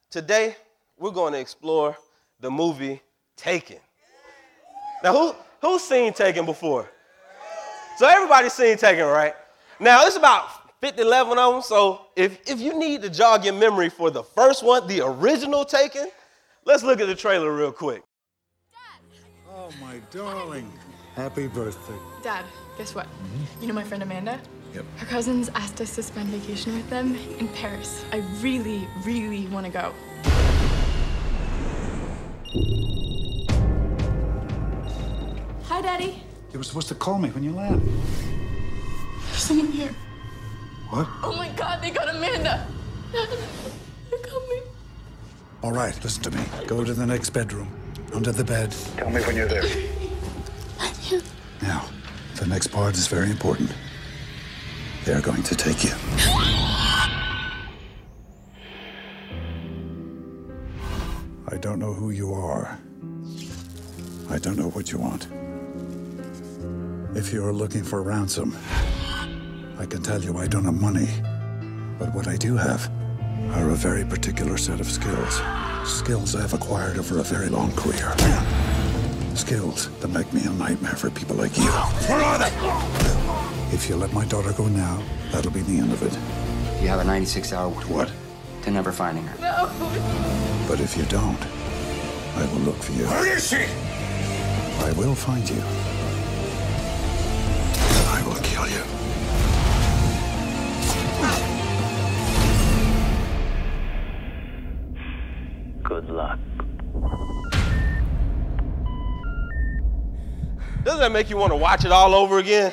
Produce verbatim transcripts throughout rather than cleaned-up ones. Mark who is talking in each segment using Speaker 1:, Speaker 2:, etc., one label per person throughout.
Speaker 1: Today, we're going to explore the movie Taken. Now, who, who's seen Taken before? So everybody's seen Taken, right? Now, it's about fifty, eleven of them, so if, if you need to jog your memory for the first one, the original Taken, let's look at the trailer real quick.
Speaker 2: Oh, my darling. Happy birthday.
Speaker 3: Dad, guess what? Mm-hmm. You know my friend Amanda?
Speaker 2: Yep.
Speaker 3: Her cousins asked us to spend vacation with them in Paris. I really, really want to go. Hi, Daddy.
Speaker 2: You were supposed to call me when you land.
Speaker 3: There's someone here.
Speaker 2: What?
Speaker 3: Oh my God, they got Amanda. They're coming.
Speaker 2: All right, listen to me. Go to the next bedroom, under the bed. Tell me when you're there.
Speaker 3: I'm here.
Speaker 2: Now, the next part is very important. They're going to take you. I don't know who you are. I don't know what you want. If you're looking for ransom, I can tell you I don't have money. But what I do have are a very particular set of skills. Skills I've acquired over a very long career. Skills that make me a nightmare for people like you. Where are they? If you let my daughter go now, that'll be the end of it.
Speaker 4: You have a ninety-six hour
Speaker 2: What?
Speaker 4: to never finding her.
Speaker 3: No.
Speaker 2: But if you don't, I will look for you.
Speaker 5: Where is she?
Speaker 2: I will find you. And I will kill you.
Speaker 5: Good luck.
Speaker 1: Doesn't that make you want to watch it all over again?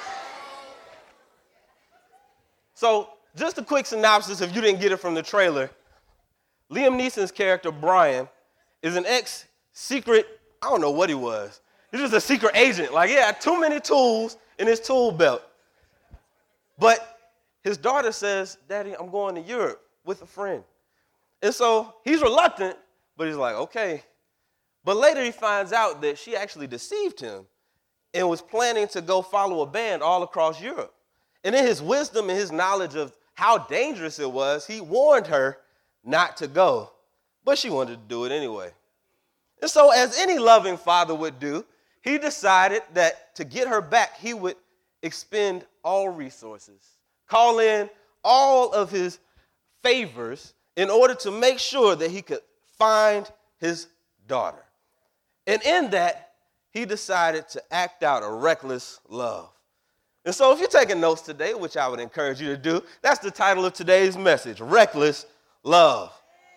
Speaker 1: So, just a quick synopsis if you didn't get it from the trailer. Liam Neeson's character, Brian, is an ex-secret, I don't know what he was. He's just a secret agent. Like, he had too many tools in his tool belt. But his daughter says, Daddy, I'm going to Europe with a friend. And so he's reluctant, but he's like, okay. But later he finds out that she actually deceived him and was planning to go follow a band all across Europe. And in his wisdom and his knowledge of how dangerous it was, he warned her not to go. But she wanted to do it anyway. And so as any loving father would do, he decided that to get her back, he would expend all resources, call in all of his favors in order to make sure that he could find his daughter. And in that, he decided to act out a reckless love. And so if you're taking notes today, which I would encourage you to do, that's the title of today's message, Reckless Love.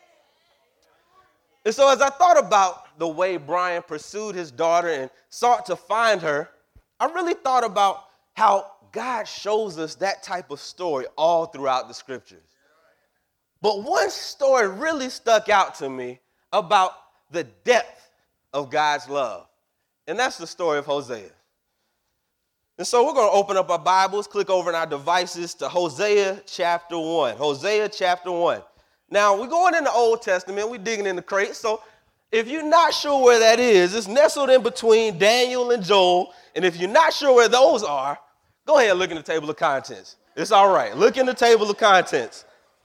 Speaker 1: And so as I thought about the way Brian pursued his daughter and sought to find her, I really thought about how God shows us that type of story all throughout the scriptures. But one story really stuck out to me about the depth of God's love, and that's the story of Hosea. And so we're going to open up our Bibles, click over in our devices to Hosea chapter one. Hosea chapter one. Now, we're going in the Old Testament. We're digging in the crates. So if you're not sure where that is, it's nestled in between Daniel and Joel. And if you're not sure where those are, go ahead and look in the table of contents. It's all right. Look in the table of contents.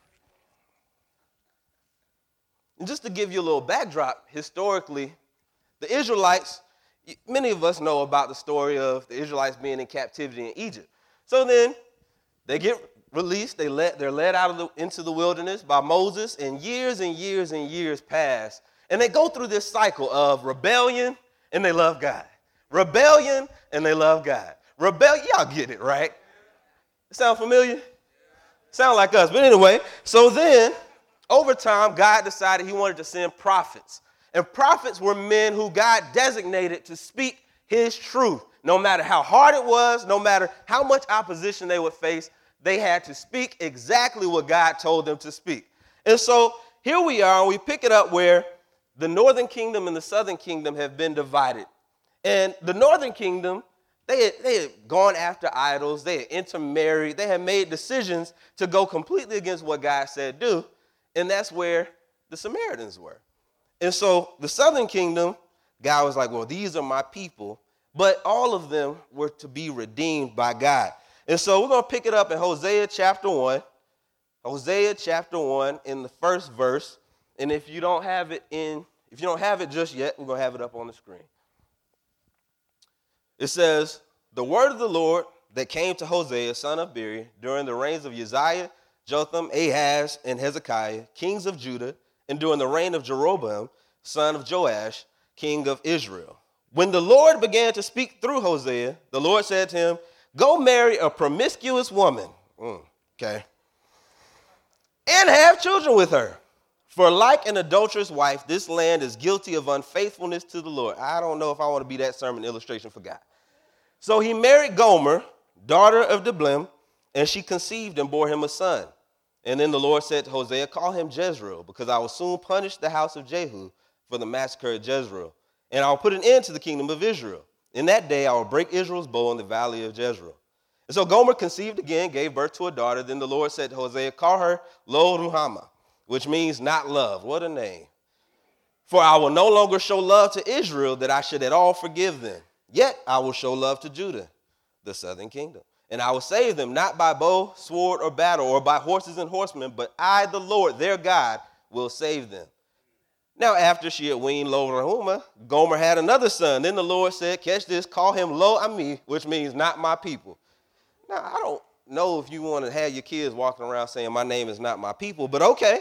Speaker 1: And just to give you a little backdrop, historically, the Israelites, many of us know about the story of the Israelites being in captivity in Egypt. So then they get released, they let, they're led out of the, into the wilderness by Moses, and years and years and years pass. And they go through this cycle of rebellion and they love God. Rebellion and they love God. Rebellion, y'all get it, right? Sound familiar? Sound like us. But anyway, so then over time, God decided he wanted to send prophets. And prophets were men who God designated to speak his truth. No matter how hard it was, no matter how much opposition they would face, they had to speak exactly what God told them to speak. And so here we are, and we pick it up where the northern kingdom and the southern kingdom have been divided. And the northern kingdom, they had, they had gone after idols, they had intermarried, they had made decisions to go completely against what God said do, and that's where the Samaritans were. And so the southern kingdom, God was like, well, these are my people, but all of them were to be redeemed by God. And so we're going to pick it up in Hosea chapter one, Hosea chapter one in the first verse, And if you don't have it in, if you don't have it just yet, we're going to have it up on the screen. It says, the word of the Lord that came to Hosea, son of Beeri, during the reigns of Uzziah, Jotham, Ahaz, and Hezekiah, kings of Judah, and during the reign of Jeroboam, son of Joash, king of Israel. When the Lord began to speak through Hosea, the Lord said to him, go marry a promiscuous woman, mm, okay, and have children with her. For like an adulterous wife, this land is guilty of unfaithfulness to the Lord. I don't know if I want to be that sermon illustration for God. So he married Gomer, daughter of Diblaim, and she conceived and bore him a son. And then the Lord said to Hosea, call him Jezreel, because I will soon punish the house of Jehu for the massacre of Jezreel. And I will put an end to the kingdom of Israel. In that day I will break Israel's bow in the valley of Jezreel. And so Gomer conceived again, gave birth to a daughter. Then the Lord said to Hosea, call her Lo Ruhamah, which means not loved. What a name. For I will no longer show love to Israel, that I should at all forgive them. Yet I will show love to Judah, the southern kingdom. And I will save them not by bow, sword, or battle, or by horses and horsemen, but I, the Lord, their God, will save them. Now, after she had weaned Lo Ruhamah, Gomer had another son. Then the Lord said, catch this, call him Lo Ami, which means not my people. Now, I don't know if you want to have your kids walking around saying my name is not my people, but okay.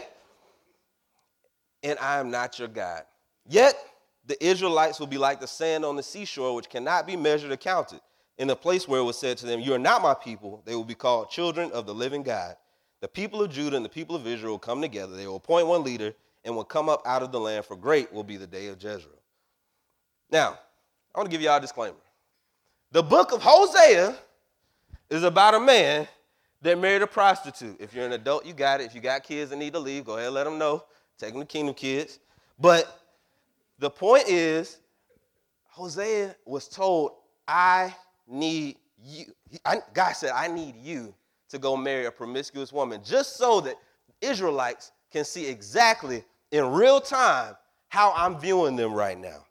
Speaker 1: And I am not your God. Yet the Israelites will be like the sand on the seashore, which cannot be measured or counted. In the place where it was said to them, you are not my people, they will be called children of the living God. The people of Judah and the people of Israel will come together. They will appoint one leader and will come up out of the land, for great will be the day of Jezreel. Now, I want to give you all a disclaimer. The book of Hosea is about a man that married a prostitute. If you're an adult, you got it. If you got kids that need to leave, go ahead and let them know. Take them to Kingdom Kids. But the point is, Hosea was told, I need you. I, God said, I need you to go marry a promiscuous woman, just so that Israelites can see exactly in real time how I'm viewing them right now.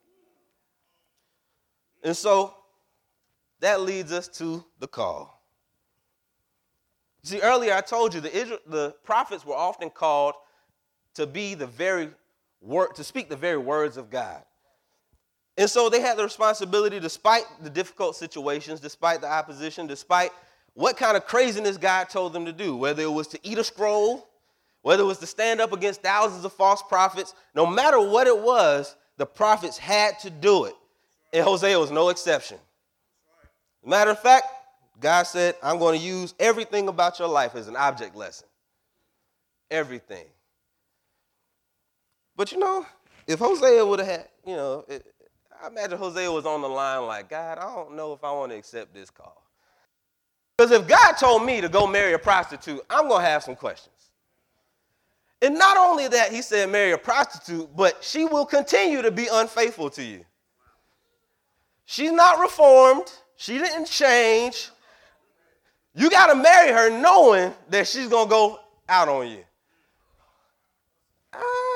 Speaker 1: And so that leads us to the call. See, earlier I told you the, Israel, the prophets were often called to be the very word, to speak the very words of God. And so they had the responsibility, despite the difficult situations, despite the opposition, despite what kind of craziness God told them to do, whether it was to eat a scroll, whether it was to stand up against thousands of false prophets, no matter what it was, the prophets had to do it. And Hosea was no exception. As a matter of fact, God said, I'm going to use everything about your life as an object lesson. Everything. But you know, if Hosea would have had, you know, it, I imagine Hosea was on the line like, God, I don't know if I want to accept this call. Because if God told me to go marry a prostitute, I'm going to have some questions. And not only that, he said marry a prostitute, but she will continue to be unfaithful to you. She's not reformed. She didn't change. You got to marry her knowing that she's going to go out on you. Uh,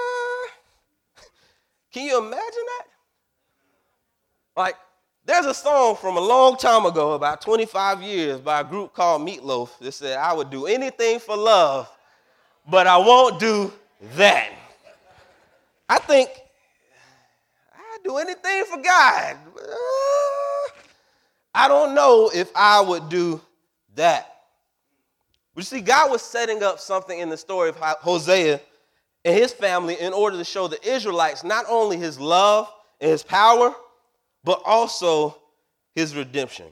Speaker 1: can you imagine that? Like, there's a song from a long time ago, about twenty-five years, by a group called Meatloaf that said, I would do anything for love, but I won't do that. I think I'd do anything for God. Uh, I don't know if I would do that. But you see, God was setting up something in the story of Hosea and his family in order to show the Israelites not only his love and his power, but also his redemption.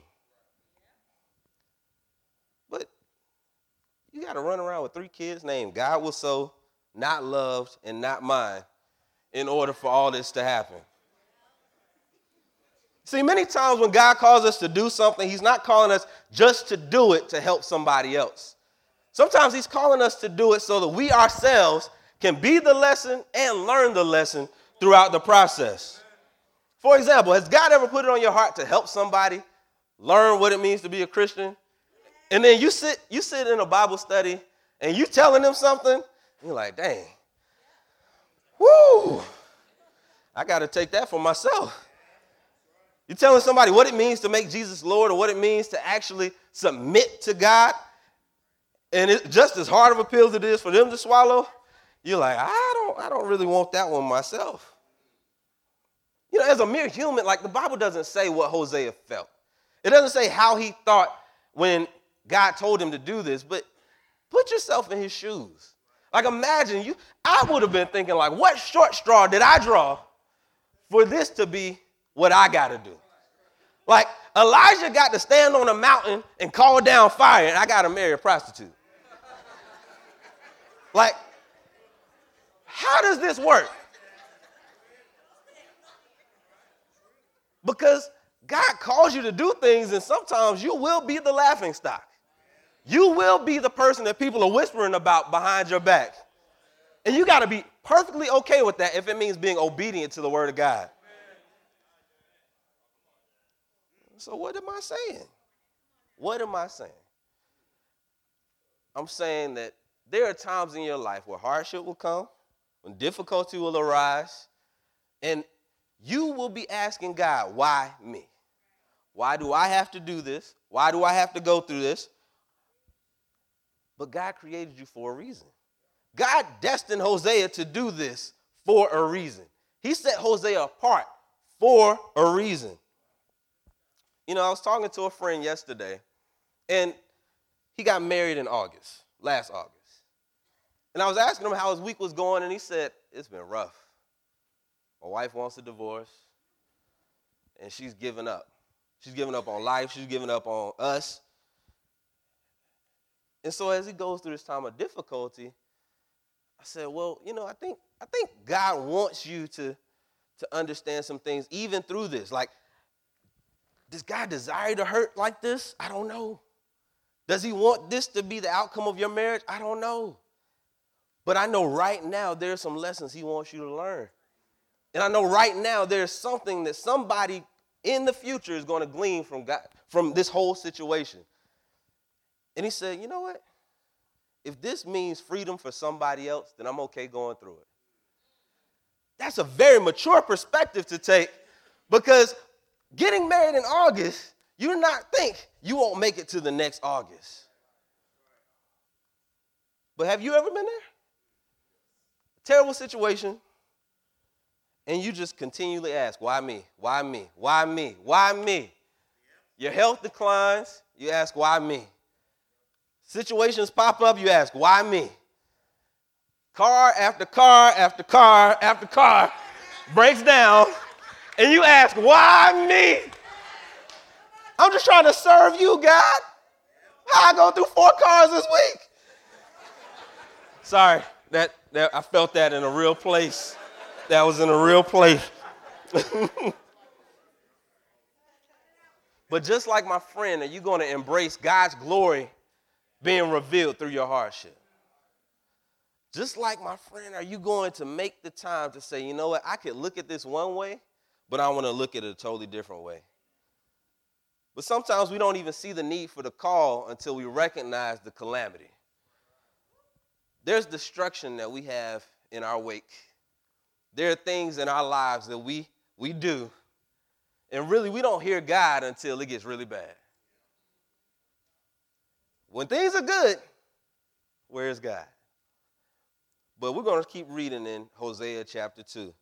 Speaker 1: But you got to run around with three kids named God was so, not loved, and not mine in order for all this to happen. See, many times when God calls us to do something, he's not calling us just to do it to help somebody else. Sometimes he's calling us to do it so that we ourselves can be the lesson and learn the lesson throughout the process. For example, has God ever put it on your heart to help somebody learn what it means to be a Christian? And then you sit, you sit in a Bible study and you telling them something, and you're like, dang, whoo, I got to take that for myself. You're telling somebody what it means to make Jesus Lord or what it means to actually submit to God. And it's just as hard of a pill as it is for them to swallow. You're like, I don't, I don't really want that one myself. You know, as a mere human, like the Bible doesn't say what Hosea felt. It doesn't say how he thought when God told him to do this, but put yourself in his shoes. Like imagine you, I would have been thinking like, what short straw did I draw for this to be what I got to do? Like Elijah got to stand on a mountain and call down fire, and I got to marry a prostitute. Like, how does this work? Because God calls you to do things, and sometimes you will be the laughing stock. You will be the person that people are whispering about behind your back. And you got to be perfectly okay with that if it means being obedient to the word of God. So what am I saying? What am I saying? I'm saying that there are times in your life where hardship will come, when difficulty will arise, and you will be asking God, why me? Why do I have to do this? Why do I have to go through this? But God created you for a reason. God destined Hosea to do this for a reason. He set Hosea apart for a reason. You know, I was talking to a friend yesterday, and he got married in August, last August. And I was asking him how his week was going, and he said, it's been rough. My wife wants a divorce, and she's given up. She's given up on life. She's given up on us. And so as he goes through this time of difficulty, I said, well, you know, I think I think God wants you to, to understand some things even through this. Like, does God desire to hurt like this? I don't know. Does he want this to be the outcome of your marriage? I don't know. But I know right now there's some lessons he wants you to learn. And I know right now there's something that somebody in the future is going to glean from God, from this whole situation. And he said, you know what? If this means freedom for somebody else, then I'm okay going through it. That's a very mature perspective to take, because getting married in August, you do not think you won't make it to the next August. But have you ever been there? Terrible situation. And you just continually ask, why me? Why me? Why me? Why me? Your health declines. You ask, why me? Situations pop up. You ask, why me? Car after car after car after car breaks down. And you ask, why me? I'm just trying to serve you, God. How I go through four cars this week? Sorry, that, that I felt that in a real place. That was in a real place. But just like my friend, are you going to embrace God's glory being revealed through your hardship? Just like my friend, are you going to make the time to say, you know what, I could look at this one way, but I want to look at it a totally different way? But sometimes we don't even see the need for the call until we recognize the calamity. There's destruction that we have in our wake. There are things in our lives that we, we do, and really we don't hear God until it gets really bad. When things are good, where is God? But we're going to keep reading in Hosea chapter two.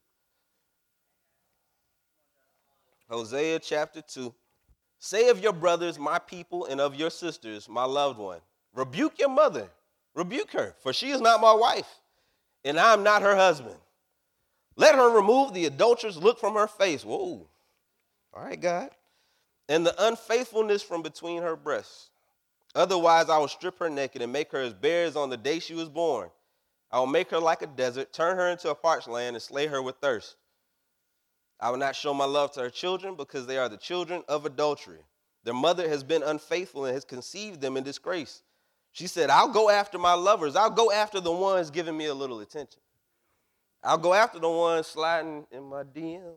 Speaker 1: Hosea chapter two. Say of your brothers, my people, and of your sisters, my loved one. Rebuke your mother. Rebuke her, for she is not my wife, and I am not her husband. Let her remove the adulterous look from her face. Whoa. All right, God. And the unfaithfulness from between her breasts. Otherwise, I will strip her naked and make her as bare as on the day she was born. I will make her like a desert, turn her into a parched land, and slay her with thirst. I will not show my love to her children, because they are the children of adultery. Their mother has been unfaithful and has conceived them in disgrace. She said, I'll go after my lovers. I'll go after the ones giving me a little attention. I'll go after the ones sliding in my D Ms.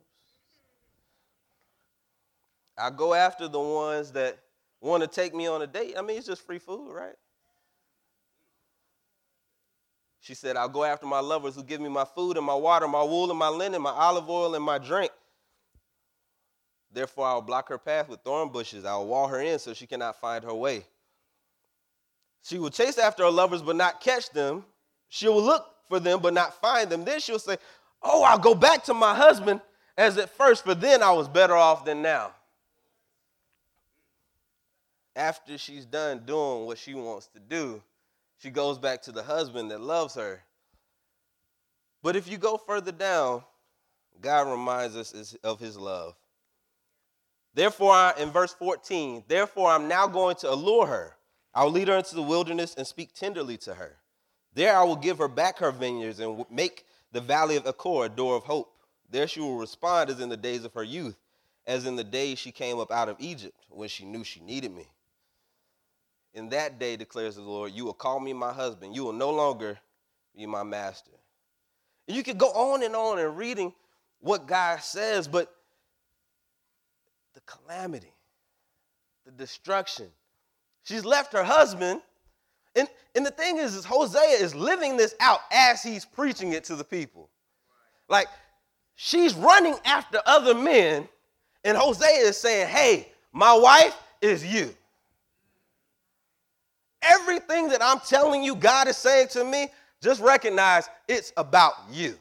Speaker 1: I'll go after the ones that want to take me on a date. I mean, it's just free food, right? She said, I'll go after my lovers who give me my food and my water, my wool and my linen, my olive oil and my drink. Therefore, I will block her path with thorn bushes. I will wall her in so she cannot find her way. She will chase after her lovers but not catch them. She will look for them but not find them, then she'll say, oh, I'll go back to my husband as at first, for then I was better off than now. After she's done doing what she wants to do, she goes back to the husband that loves her. But if you go further down, God reminds us of his love. Therefore, I, in verse fourteen, therefore I'm now going to allure her. I will lead her into the wilderness and speak tenderly to her. There I will give her back her vineyards and make the valley of Achor a door of hope. There she will respond as in the days of her youth, as in the days she came up out of Egypt, when she knew she needed me. In that day, declares the Lord, you will call me my husband. You will no longer be my master. And you could go on and on and reading what God says, but the calamity, the destruction. She's left her husband. And, and the thing is, is, Hosea is living this out as he's preaching it to the people. Like, she's running after other men, and Hosea is saying, hey, my wife is you. Everything that I'm telling you God is saying to me, just recognize it's about you.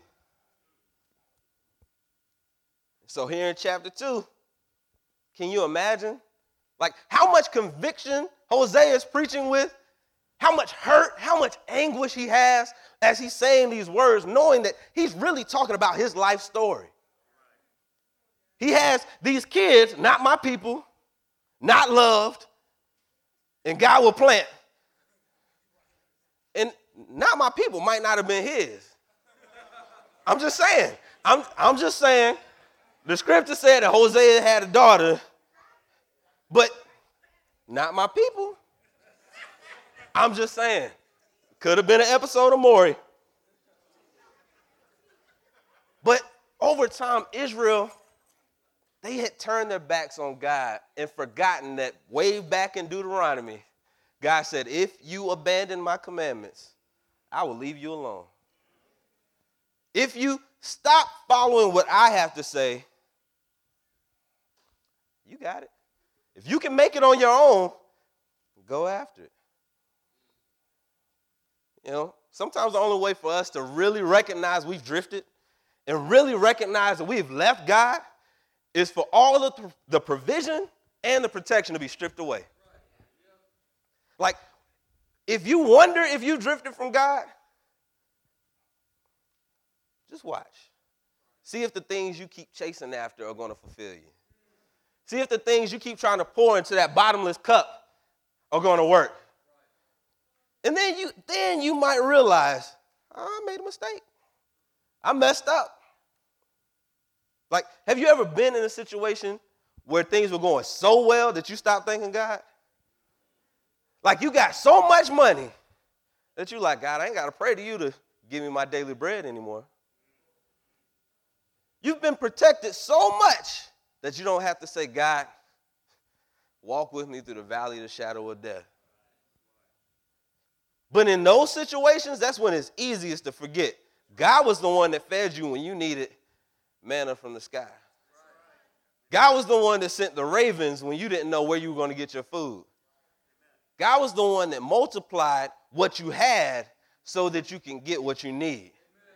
Speaker 1: So here in chapter two, can you imagine? Like how much conviction Hosea is preaching with, how much hurt, how much anguish he has as he's saying these words, knowing that he's really talking about his life story. He has these kids, not my people, not loved, and God will plant. And not my people might not have been his. I'm just saying. I'm, I'm just saying. The scripture said that Hosea had a daughter, but not my people. I'm just saying. Could have been an episode of Maury. But over time, Israel, they had turned their backs on God and forgotten that way back in Deuteronomy, God said, if you abandon my commandments, I will leave you alone. If you stop following what I have to say, you got it. If you can make it on your own, go after it. You know, sometimes the only way for us to really recognize we've drifted and really recognize that we've left God is for all of the provision and the protection to be stripped away. Like, if you wonder if you drifted from God, just watch. See if the things you keep chasing after are going to fulfill you. See if the things you keep trying to pour into that bottomless cup are going to work. And then you, then you might realize, oh, I made a mistake. I messed up. Like, have you ever been in a situation where things were going so well that you stopped thanking God? Like you got so much money that you like, God, I ain't got to pray to you to give me my daily bread anymore. You've been protected so much that you don't have to say, God, walk with me through the valley of the shadow of death. But in those situations, that's when it's easiest to forget. God was the one that fed you when you needed manna from the sky. God was the one that sent the ravens when you didn't know where you were going to get your food. God was the one that multiplied what you had so that you can get what you need.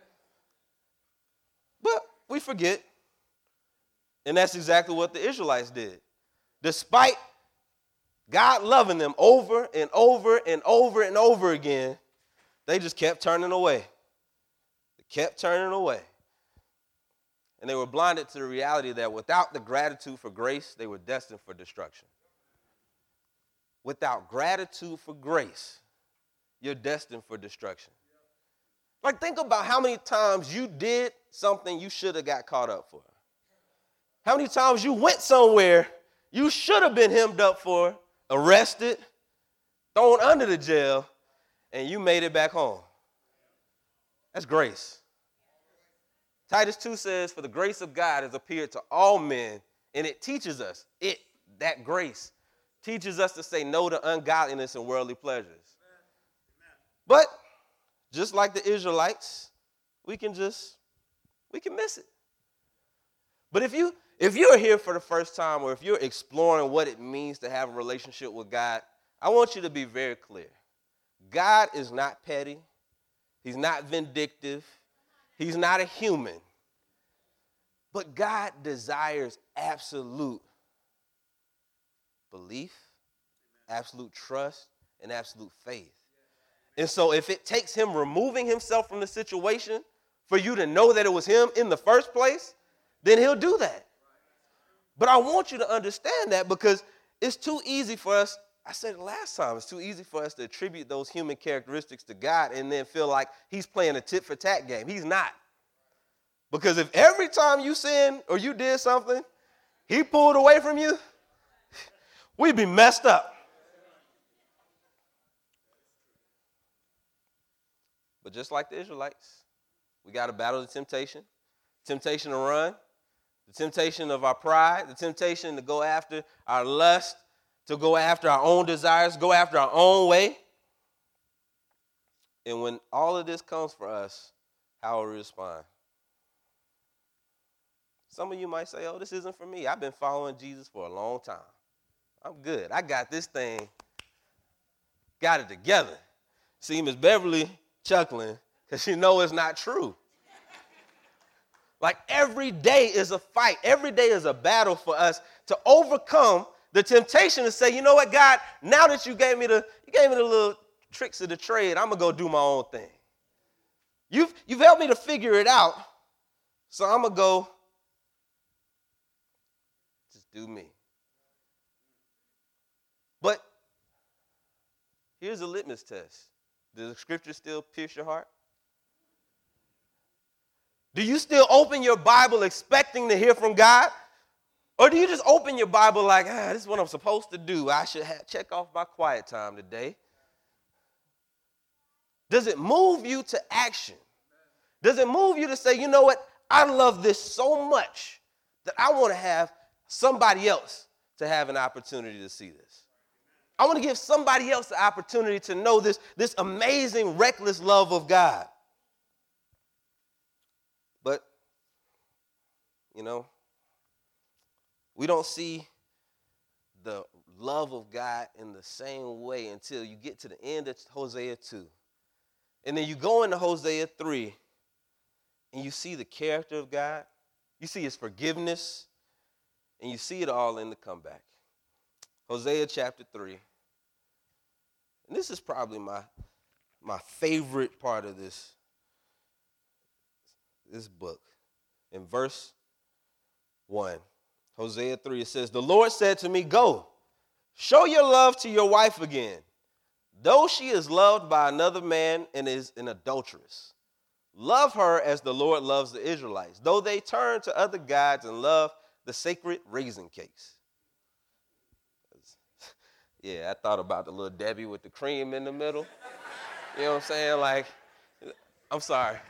Speaker 1: But we forget. And that's exactly what the Israelites did. Despite God loving them over and over and over and over again, they just kept turning away. They kept turning away. And they were blinded to the reality that without the gratitude for grace, they were destined for destruction. Without gratitude for grace, you're destined for destruction. Like, think about how many times you did something you should have got caught up for. How many times you went somewhere you should have been hemmed up for, arrested, thrown under the jail, and you made it back home. That's grace. Titus two says, for the grace of God has appeared to all men, and it teaches us, it, that grace, teaches us to say no to ungodliness and worldly pleasures. But just like the Israelites, we can just, we can miss it. But if you, if you're here for the first time, or if you're exploring what it means to have a relationship with God, I want you to be very clear. God is not petty. He's not vindictive. He's not a human. But God desires absolute belief, absolute trust, and absolute faith. And so if it takes him removing himself from the situation for you to know that it was him in the first place, then he'll do that. But I want you to understand that, because it's too easy for us. I said it last time. It's too easy for us to attribute those human characteristics to God and then feel like he's playing a tit for tat game. He's not. Because if every time you sinned or you did something, he pulled away from you, we'd be messed up. But just like the Israelites, we got to battle the temptation, temptation to run, the temptation of our pride, the temptation to go after our lust, to go after our own desires, go after our own way. And when all of this comes for us, how will we respond? Some of you might say, oh, this isn't for me. I've been following Jesus for a long time. I'm good. I got this thing, got it together. See, Miss Beverly chuckling because she knows it's not true. Like every day is a fight. Every day is a battle for us to overcome the temptation to say, you know what, God, now that you gave me the you gave me the little tricks of the trade, I'm gonna go do my own thing. You've you've helped me to figure it out, so I'm gonna go just do me. But here's a litmus test. Does the scripture still pierce your heart? Do you still open your Bible expecting to hear from God? Or do you just open your Bible like, ah, this is what I'm supposed to do. I should have, check off my quiet time today. Does it move you to action? Does it move you to say, you know what? I love this so much that I want to have somebody else to have an opportunity to see this. I want to give somebody else the opportunity to know this, this amazing, reckless love of God. But, you know, we don't see the love of God in the same way until you get to the end of Hosea two. And then you go into Hosea three, and you see the character of God. You see his forgiveness, and you see it all in the comeback. Hosea chapter three. And this is probably my, my favorite part of this, this book. In verse one, Hosea three, it says, the Lord said to me, go, show your love to your wife again, though she is loved by another man and is an adulteress. Love her as the Lord loves the Israelites, though they turn to other gods and love the sacred raisin cakes. Yeah, I thought about the little Debbie with the cream in the middle. You know what I'm saying? Like, I'm sorry.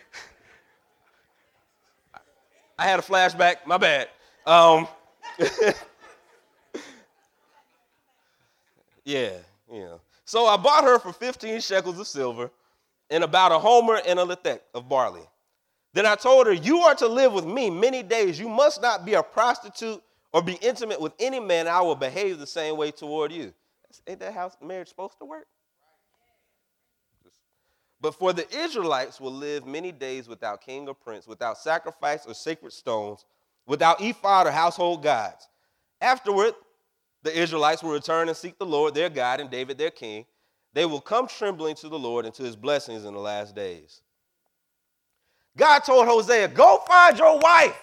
Speaker 1: I had a flashback. My bad. Um, yeah, you know. So I bought her for fifteen shekels of silver and about a homer and a lethek of barley. Then I told her, you are to live with me many days. You must not be a prostitute or be intimate with any man. I will behave the same way toward you. Ain't that how marriage supposed to work? But for the Israelites will live many days without king or prince, without sacrifice or sacred stones, without ephod or household gods. Afterward, the Israelites will return and seek the Lord their God and David their king. They will come trembling to the Lord and to his blessings in the last days. God told Hosea, go find your wife.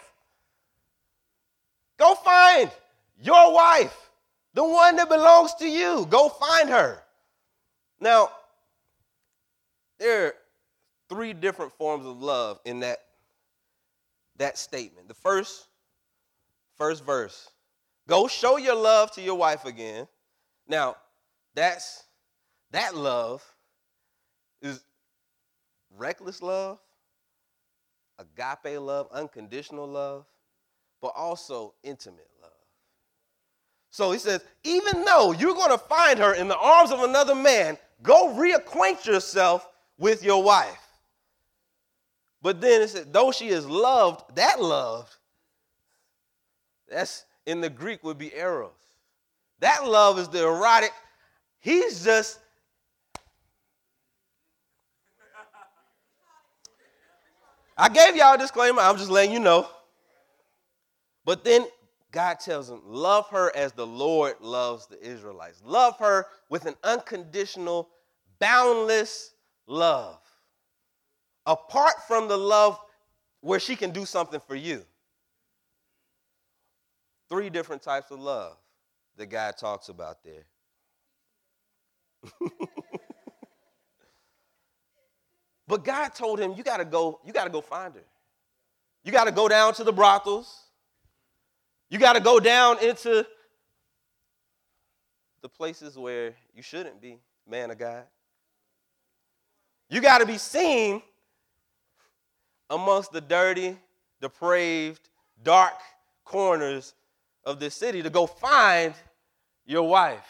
Speaker 1: Go find your wife, the one that belongs to you. Go find her. Now, there are three different forms of love in that, that statement. The first, first verse, go show your love to your wife again. Now, that's that love is reckless love, agape love, unconditional love, but also intimate love. So he says, even though you're going to find her in the arms of another man, go reacquaint yourself with your wife. But then it said, though she is loved, that loved, that's in the Greek would be eros. That love is the erotic. He's just, I gave y'all a disclaimer. I'm just letting you know. But then God tells him, love her as the Lord loves the Israelites. Love her with an unconditional, boundless love. Apart from the love where she can do something for you. Three different types of love that God talks about there. But God told him, you gotta go, you gotta go find her. You gotta go down to the brothels. You gotta go down into the places where you shouldn't be, man of God. You gotta be seen amongst the dirty, depraved, dark corners of this city to go find your wife.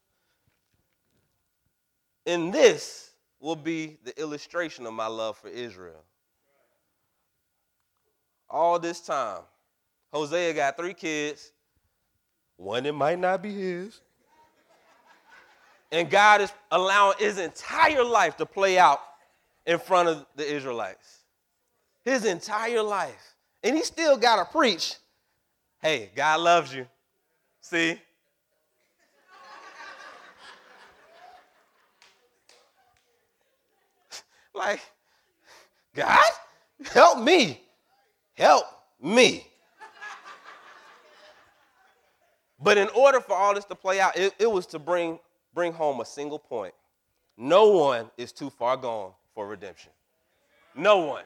Speaker 1: And this will be the illustration of my love for Israel. All this time, Hosea got three kids, one that might not be his. And God is allowing his entire life to play out in front of the Israelites. His entire life. And he still got to preach, hey, God loves you. See? Like, God, help me. Help me. But in order for all this to play out, it, it was to bring, bring home a single point. No one is too far gone for redemption. No one.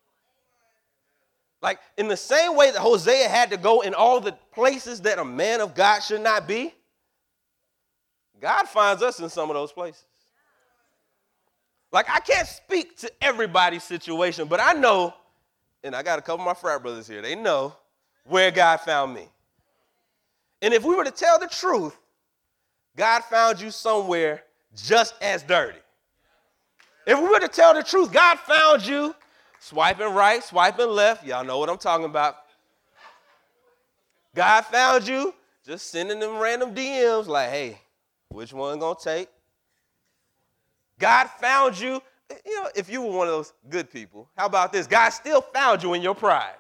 Speaker 1: Like, in the same way that Hosea had to go in all the places that a man of God should not be, God finds us in some of those places. Like, I can't speak to everybody's situation, but I know, and I got a couple of my frat brothers here, they know where God found me. And if we were to tell the truth, God found you somewhere just as dirty. If we were to tell the truth, God found you swiping right, swiping left. Y'all know what I'm talking about. God found you just sending them random D Ms like, hey, which one gonna take? God found you, you know, if you were one of those good people, how about this? God still found you in your pride.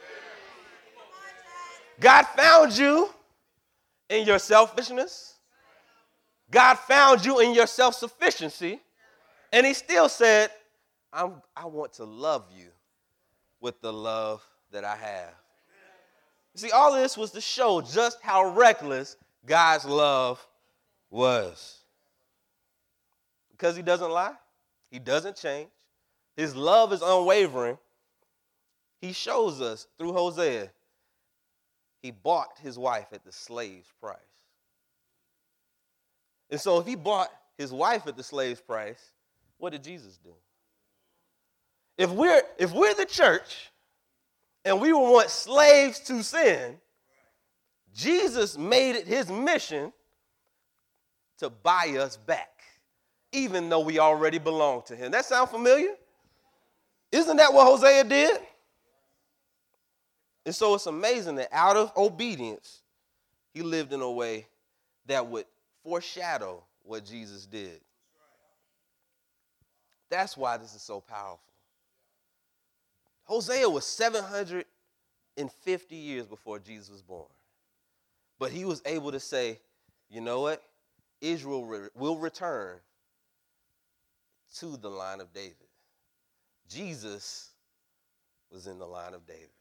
Speaker 1: God found you in your selfishness. God found you in your self-sufficiency. And he still said, I'm, I want to love you with the love that I have. You see, all of this was to show just how reckless God's love was. Because he doesn't lie. He doesn't change. His love is unwavering. He shows us through Hosea, he bought his wife at the slave's price. And so if he bought his wife at the slave's price, what did Jesus do? If we're, if we're the church and we were once slaves to sin, Jesus made it his mission to buy us back, even though we already belong to him. That sound familiar? Isn't that what Hosea did? And so it's amazing that out of obedience, he lived in a way that would foreshadow what Jesus did. That's why this is so powerful. Hosea was seven hundred fifty years before Jesus was born. But he was able to say, you know what? Israel re- will return to the line of David. Jesus was in the line of David.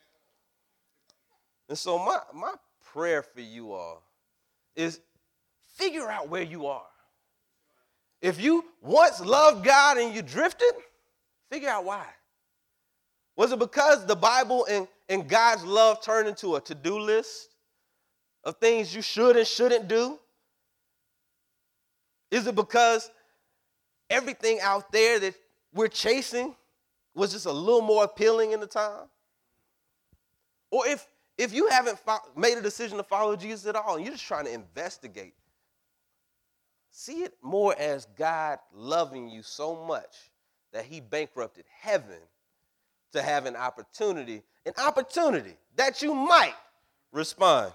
Speaker 1: And so my, my prayer for you all is figure out where you are. If you once loved God and you drifted, figure out why. Was it because the Bible and, and God's love turned into a to-do list of things you should and shouldn't do? Is it because everything out there that we're chasing was just a little more appealing in the time? Or if, if you haven't fo- made a decision to follow Jesus at all and you're just trying to investigate, see it more as God loving you so much that he bankrupted heaven to have an opportunity, an opportunity that you might respond.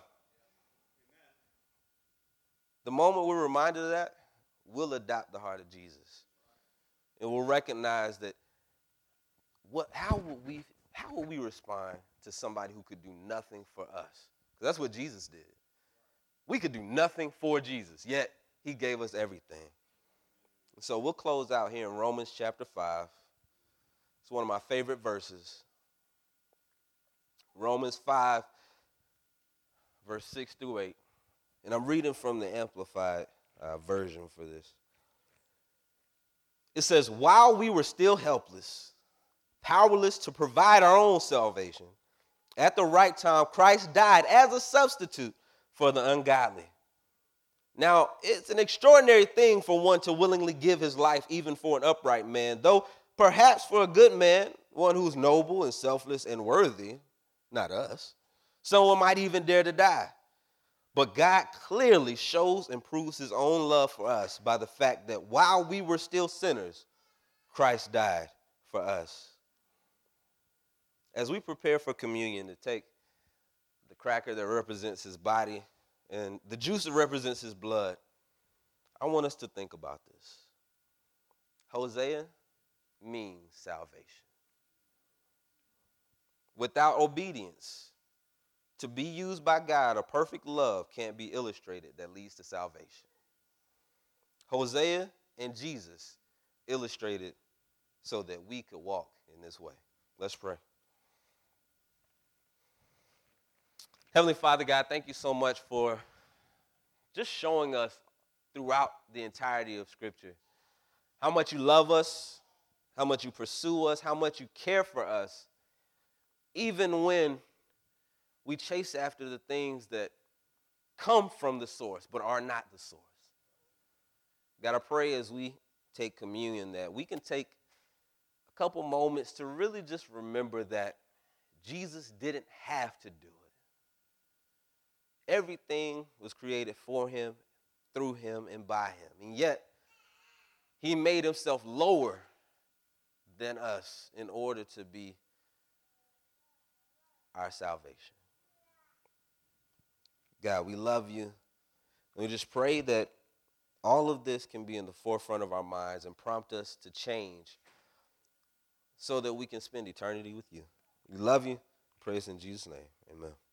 Speaker 1: The moment we're reminded of that, we'll adopt the heart of Jesus. And we'll recognize that what, how would we, how would we respond to somebody who could do nothing for us? Because that's what Jesus did. We could do nothing for Jesus, yet he gave us everything. So we'll close out here in Romans chapter five. It's one of my favorite verses. Romans five, verse six through eight. And I'm reading from the Amplified uh, version for this. It says, while we were still helpless, powerless to provide our own salvation, at the right time, Christ died as a substitute for the ungodly. Now, it's an extraordinary thing for one to willingly give his life even for an upright man, though perhaps for a good man, one who's noble and selfless and worthy, not us, someone might even dare to die. But God clearly shows and proves his own love for us by the fact that while we were still sinners, Christ died for us. As we prepare for communion to take the cracker that represents his body and the juice that represents his blood, I want us to think about this. Hosea means salvation. Without obedience, to be used by God, a perfect love can't be illustrated that leads to salvation. Hosea and Jesus illustrated so that we could walk in this way. Let's pray. Heavenly Father, God, thank you so much for just showing us throughout the entirety of Scripture how much you love us, how much you pursue us, how much you care for us, even when we chase after the things that come from the source but are not the source. God, I pray as we take communion that we can take a couple moments to really just remember that Jesus didn't have to do it. Everything was created for him, through him, and by him. And yet, he made himself lower than us in order to be our salvation. God, we love you. And we just pray that all of this can be in the forefront of our minds and prompt us to change so that we can spend eternity with you. We love you. Praise in Jesus' name. Amen.